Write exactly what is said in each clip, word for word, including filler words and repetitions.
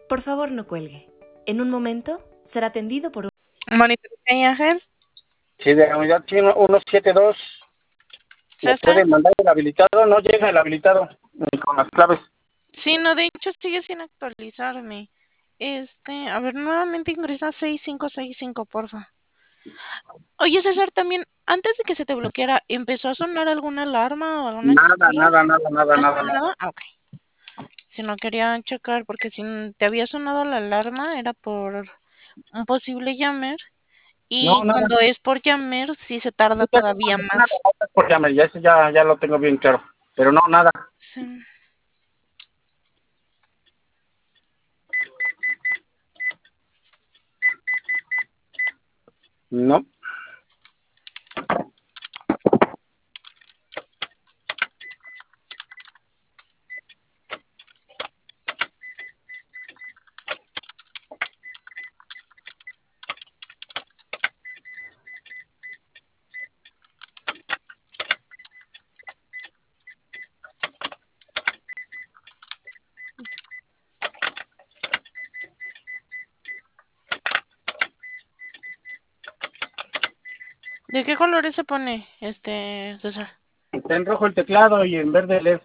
Por favor, no cuelgue. En un momento será atendido por un... Monitor Ángel. Sí, de la unidad ciento setenta y dos. ¿Me ¿César? pueden mandar el habilitado? No llega el habilitado ni con las claves. Sí, no, de hecho sigue sin actualizarme. Este, a ver, nuevamente ingresa seis cinco seis cinco, porfa. Oye, César, también, antes de que se te bloqueara, ¿empezó a sonar alguna alarma o alguna Nada, chispilla? nada, nada, nada, ¿No nada, sonó nada. nada? Ah, ok. Si no quería checar, porque si te había sonado la alarma era por un posible jammer. No, Y nada. cuando es por jammer, sí se tarda Ya, todavía nada, más. por llame, ya, eso ya, ya lo tengo bien claro. Pero no, nada. Sí. No. ¿De qué colores se pone, este, César? Está en rojo el teclado y en verde el L E D.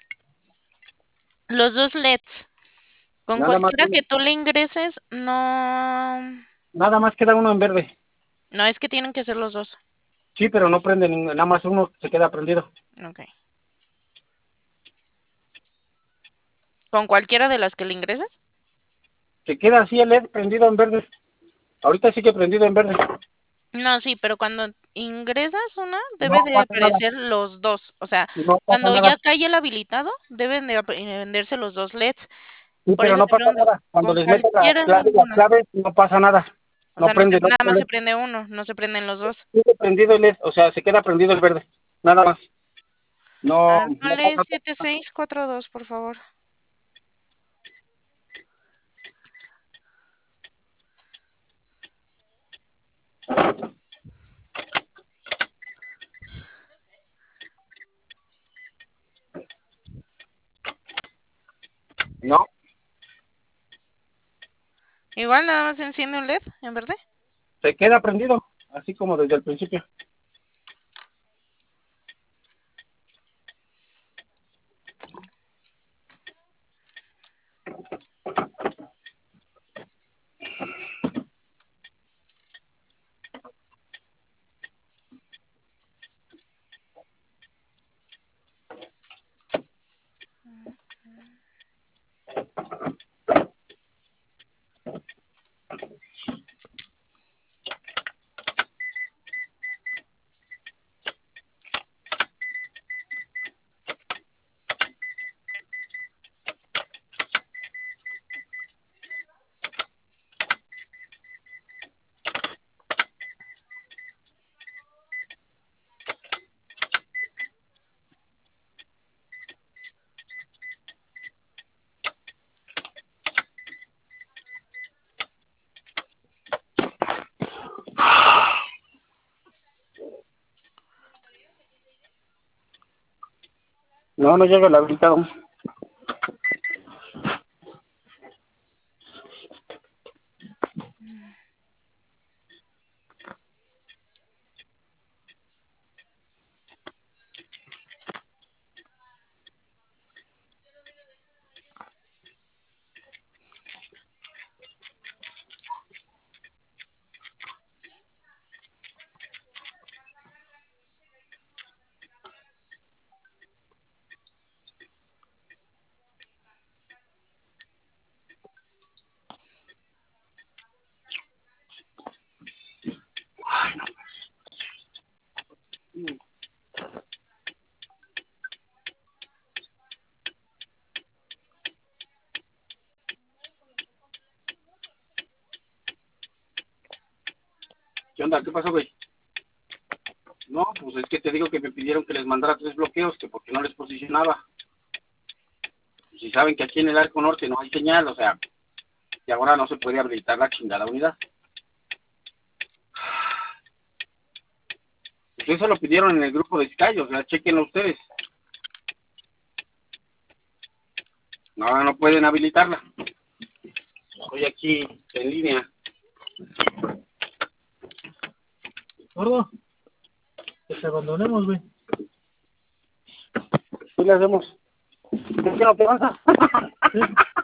Los dos L E Ds. Con Nada más cualquiera uno. que tú le ingreses, no... Nada más queda uno en verde. No, es que tienen que ser los dos. Sí, pero no prende ninguno. Nada más uno se queda prendido. Ok. ¿Con cualquiera de las que le ingreses? Se queda así el L E D prendido en verde. Ahorita sí que prendido en verde. No, sí, pero cuando ingresas una, No debe de pasa nada. aparecer los dos. O sea, No pasa cuando ya nada. cae el habilitado, deben de venderse los dos L E Ds. Sí, Por pero eso no te pasa pregunto, nada. Cuando con les meto la cualquiera clave, las ninguna. claves, no pasa nada. O No sea, no se- prende. No nada más se prende. prende uno, no se prenden los dos. Sigue prendido el L E D. O sea, se queda prendido el verde. Nada más. A No, ver, no ponle pasa siete seis cuatro dos, por favor. No, Igual nada más se enciende un L E D, en verde. se queda prendido. Así como desde el principio. No, no llega el habilitado. Ay, no. ¿Qué onda? ¿Qué pasó, güey? No, pues es que te digo que me pidieron que les mandara tres bloqueos, que porque no les posicionaba. Pues si saben que aquí en el arco norte no hay señal, o sea, y ahora no se puede habilitar la chingada unidad. Pues eso lo pidieron en el grupo de Sky, o sea, chequenlo ustedes. No, no pueden habilitarla. Estoy aquí en línea. Gordo, que te abandonemos, güey. ¿Qué le hacemos? ¿Por qué no te avanza? Sí.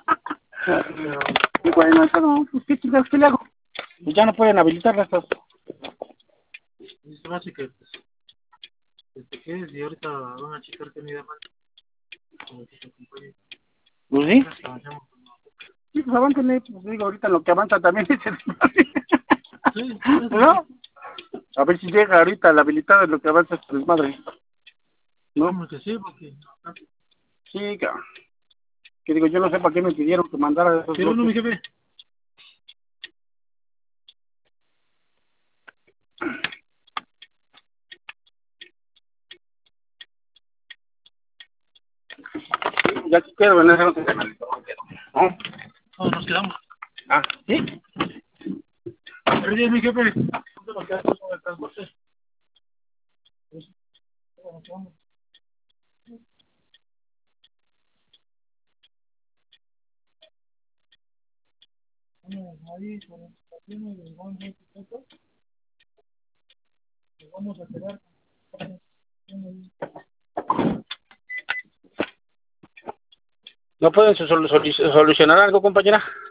Y bueno, eso no, pues ¿qué chingados qué le hago? Pues ya no pueden habilitar estas. Y se me hace que, pues, que te quedes y ahorita van a checar que ni da mal. Como que te acompañe. Pues sí. Avancemos. Sí, pues avántenle, pues digo, ahorita lo que avanza también es el... Sí, sí, ¿no? A ver si llega ahorita la habilitada, lo que avanza es desmadre. ¿No? Vamos que sí, porque... Sí, cabrón. Que digo, yo no sé para qué me pidieron que mandara esos Sí, bueno, mi bloques. jefe. Ya que quiero, en ese no se me analizó, ¿no? Oh, nos quedamos. Ah, ¿sí? Oye, mi jefe. ¿Cuánto nos queda con el transporte? Ahí, con el estación del Juan Soto, nos vamos a quedar. ¿No pueden sol- sol- solucionar algo, compañera?